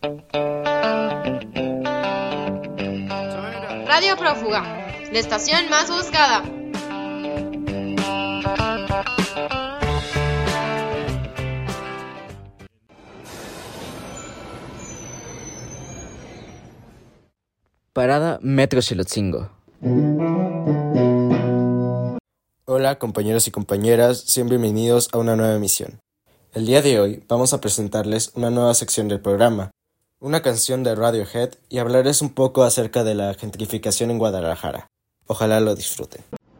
Radio Prófuga, la estación más buscada. Parada Metro Xilotzingo. Hola compañeros y compañeras, sean bienvenidos a una nueva emisión. El día de hoy vamos a presentarles una nueva sección del programa, una canción de Radiohead y hablarles un poco acerca de la gentrificación en Guadalajara. Ojalá lo disfruten.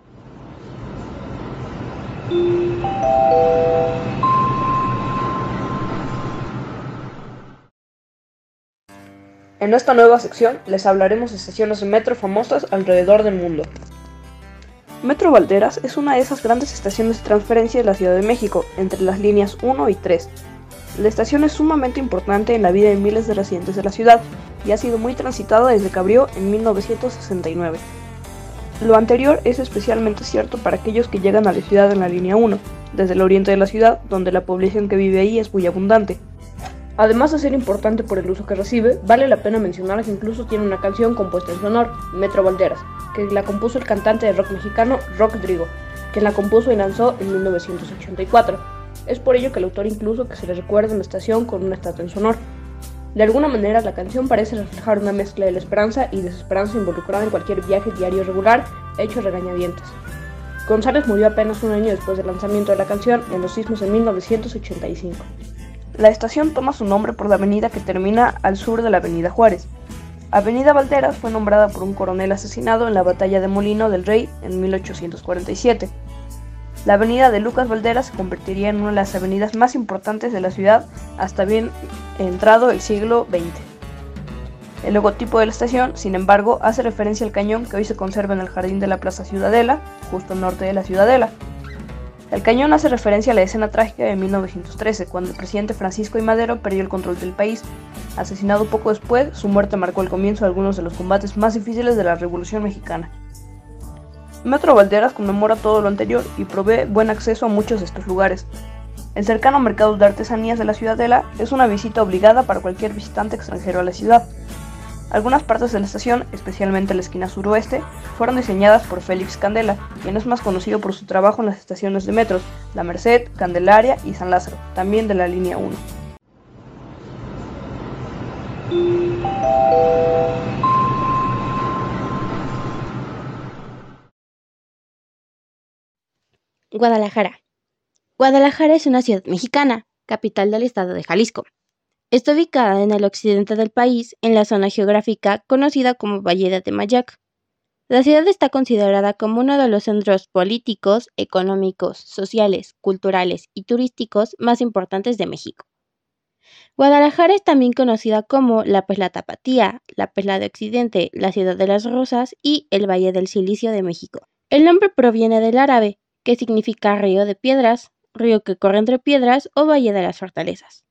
En esta nueva sección les hablaremos de estaciones de metro famosas alrededor del mundo. Metro Valderas es una de esas grandes estaciones de transferencia de la Ciudad de México, entre las líneas 1 y 3. La estación es sumamente importante en la vida de miles de residentes de la ciudad y ha sido muy transitada desde que abrió en 1969. Lo anterior es especialmente cierto para aquellos que llegan a la ciudad en la línea 1, desde el oriente de la ciudad, donde la población que vive ahí es muy abundante. Además de ser importante por el uso que recibe, vale la pena mencionar que incluso tiene una canción compuesta en su honor, Metro Valderas, que la compuso el cantante de rock mexicano Rodrigo, quien la compuso y lanzó en 1984. Es por ello que el autor incluso que se le recuerda en la estación con una estatua en su honor. De alguna manera, la canción parece reflejar una mezcla de la esperanza y desesperanza involucrada en cualquier viaje diario regular hecho a regañadientes. González murió apenas un año después del lanzamiento de la canción en los sismos en 1985. La estación toma su nombre por la avenida que termina al sur de la Avenida Juárez. Avenida Valderas fue nombrada por un coronel asesinado en la batalla de Molino del Rey en 1847. La avenida de Lucas Valderas se convertiría en una de las avenidas más importantes de la ciudad hasta bien entrado el siglo XX. El logotipo de la estación, sin embargo, hace referencia al cañón que hoy se conserva en el jardín de la Plaza Ciudadela, justo al norte de la Ciudadela. El cañón hace referencia a la escena trágica de 1913, cuando el presidente Francisco I. Madero perdió el control del país. Asesinado poco después, su muerte marcó el comienzo de algunos de los combates más difíciles de la Revolución Mexicana. Metro Valderas conmemora todo lo anterior y provee buen acceso a muchos de estos lugares. El cercano mercado de artesanías de la Ciudadela es una visita obligada para cualquier visitante extranjero a la ciudad. Algunas partes de la estación, especialmente la esquina suroeste, fueron diseñadas por Félix Candela, quien es más conocido por su trabajo en las estaciones de metros La Merced, Candelaria y San Lázaro, también de la línea 1. Guadalajara. Guadalajara es una ciudad mexicana, capital del estado de Jalisco. Está ubicada en el occidente del país, en la zona geográfica conocida como Valle de Atemayac. La ciudad está considerada como uno de los centros políticos, económicos, sociales, culturales y turísticos más importantes de México. Guadalajara es también conocida como la Perla Tapatía, la Perla de Occidente, la Ciudad de las Rosas y el Valle del Silicio de México. El nombre proviene del árabe, que significa río de piedras, río que corre entre piedras o Valle de las Fortalezas.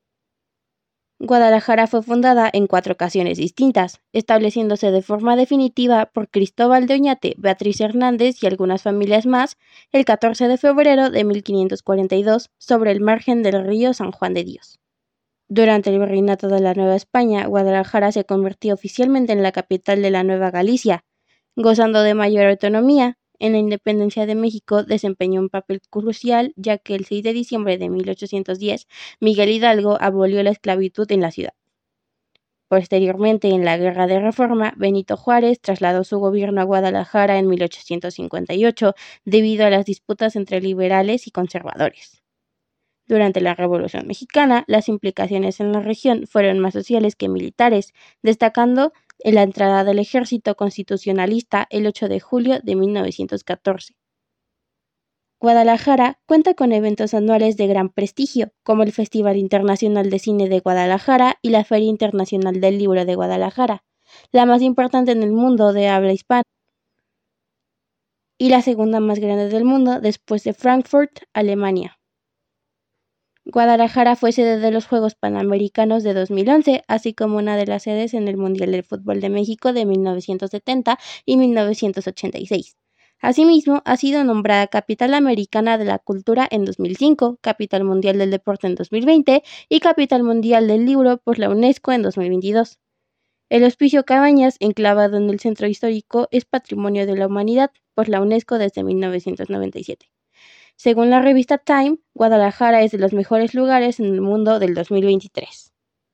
Guadalajara fue fundada en 4 ocasiones distintas, estableciéndose de forma definitiva por Cristóbal de Oñate, Beatriz Hernández y algunas familias más el 14 de febrero de 1542 sobre el margen del río San Juan de Dios. Durante el virreinato de la Nueva España, Guadalajara se convirtió oficialmente en la capital de la Nueva Galicia, gozando de mayor autonomía. En la independencia de México desempeñó un papel crucial, ya que el 6 de diciembre de 1810 Miguel Hidalgo abolió la esclavitud en la ciudad. Posteriormente, en la Guerra de Reforma, Benito Juárez trasladó su gobierno a Guadalajara en 1858 debido a las disputas entre liberales y conservadores. Durante la Revolución Mexicana, las implicaciones en la región fueron más sociales que militares, destacando en la entrada del ejército constitucionalista el 8 de julio de 1914. Guadalajara cuenta con eventos anuales de gran prestigio, como el Festival Internacional de Cine de Guadalajara y la Feria Internacional del Libro de Guadalajara, la más importante en el mundo de habla hispana, y la segunda más grande del mundo después de Frankfurt, Alemania. Guadalajara fue sede de los Juegos Panamericanos de 2011, así como una de las sedes en el Mundial de Fútbol de México de 1970 y 1986. Asimismo, ha sido nombrada Capital Americana de la Cultura en 2005, Capital Mundial del Deporte en 2020 y Capital Mundial del Libro por la UNESCO en 2022. El Hospicio Cabañas, enclavado en el centro histórico, es Patrimonio de la Humanidad por la UNESCO desde 1997. Según la revista Time, Guadalajara es de los mejores lugares en el mundo del 2023.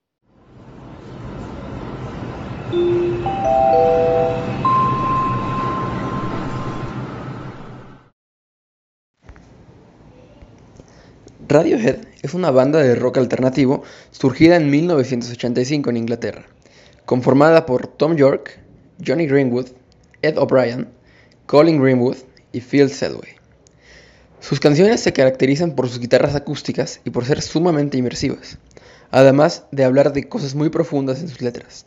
Radiohead es una banda de rock alternativo surgida en 1985 en Inglaterra, conformada por Thom Yorke, Jonny Greenwood, Ed O'Brien, Colin Greenwood y Phil Selway. Sus canciones se caracterizan por sus guitarras acústicas y por ser sumamente inmersivas, además de hablar de cosas muy profundas en sus letras.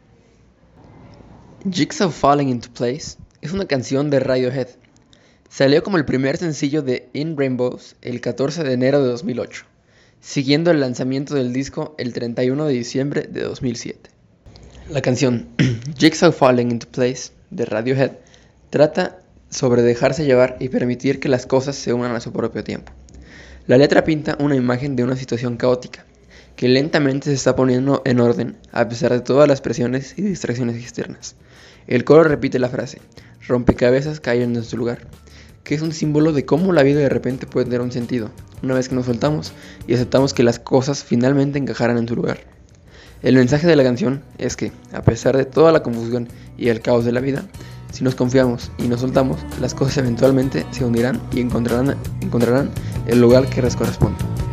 Jigsaw Falling into Place es una canción de Radiohead. Salió como el primer sencillo de In Rainbows el 14 de enero de 2008, siguiendo el lanzamiento del disco el 31 de diciembre de 2007. La canción Jigsaw Falling into Place de Radiohead trata sobre dejarse llevar y permitir que las cosas se unan a su propio tiempo. La letra pinta una imagen de una situación caótica, que lentamente se está poniendo en orden a pesar de todas las presiones y distracciones externas. El coro repite la frase, rompecabezas caen en su lugar, que es un símbolo de cómo la vida de repente puede tener un sentido, una vez que nos soltamos y aceptamos que las cosas finalmente encajarán en su lugar. El mensaje de la canción es que, a pesar de toda la confusión y el caos de la vida, si nos confiamos y nos soltamos, las cosas eventualmente se unirán y encontrarán el lugar que les corresponde.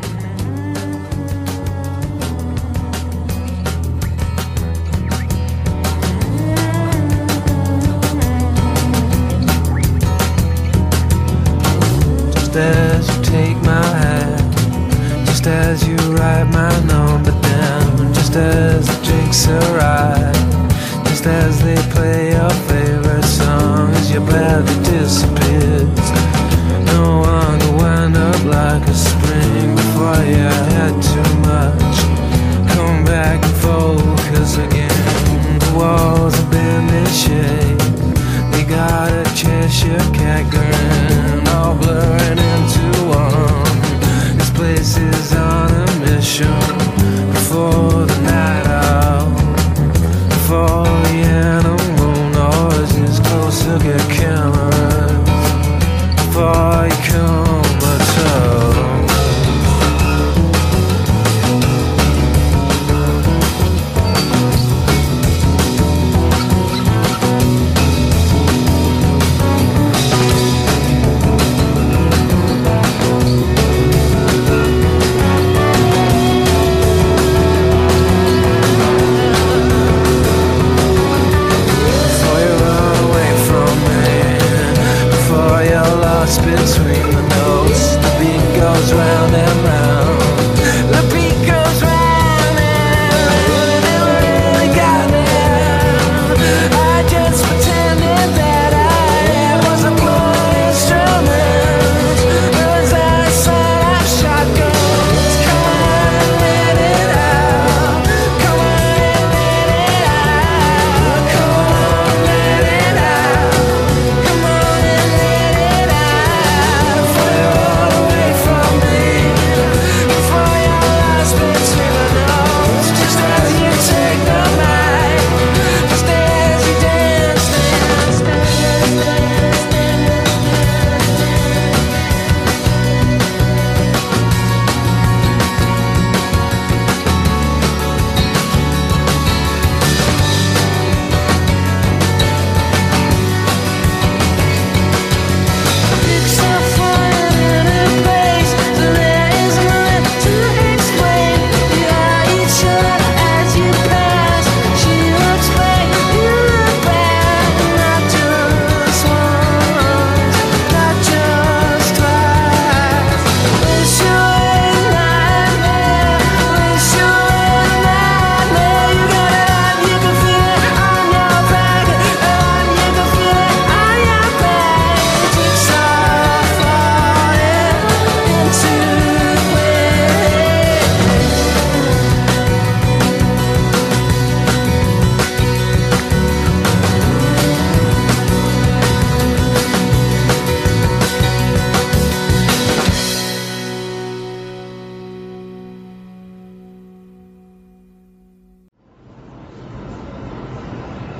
Just as you take my hand, just as you write my number down, just as the drinks arrive, just as they play your favorite song, as your bladder disappears. No one could wind up like a spring before you had too much. Come back and focus again. The walls have been in shape. They got a Cheshire cat grin, all blurring into one. This place is on a mission before the night out, before the animal noises closer get cameras, before you come at all.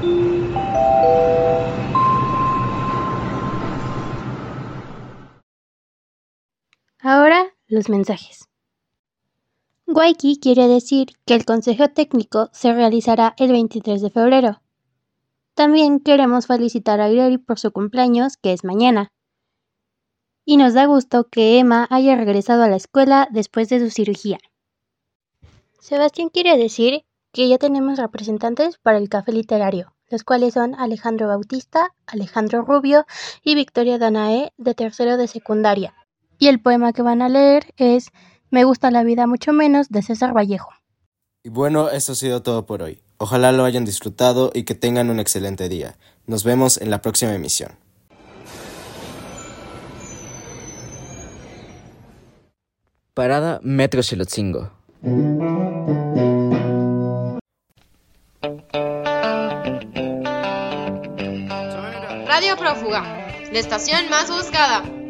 Ahora, los mensajes. Waiki quiere decir que el Consejo Técnico se realizará el 23 de febrero. También queremos felicitar a Glory por su cumpleaños, que es mañana. Y nos da gusto que Emma haya regresado a la escuela después de su cirugía. Sebastián quiere decir que ya tenemos representantes para el café literario, los cuales son Alejandro Bautista, Alejandro Rubio y Victoria Danae, de tercero de secundaria. Y el poema que van a leer es Me gusta la vida mucho menos, de César Vallejo. Y bueno, eso ha sido todo por hoy. Ojalá lo hayan disfrutado y que tengan un excelente día. Nos vemos en la próxima emisión. Parada Metro Xilotzingo. Radio Prófuga, la estación más buscada.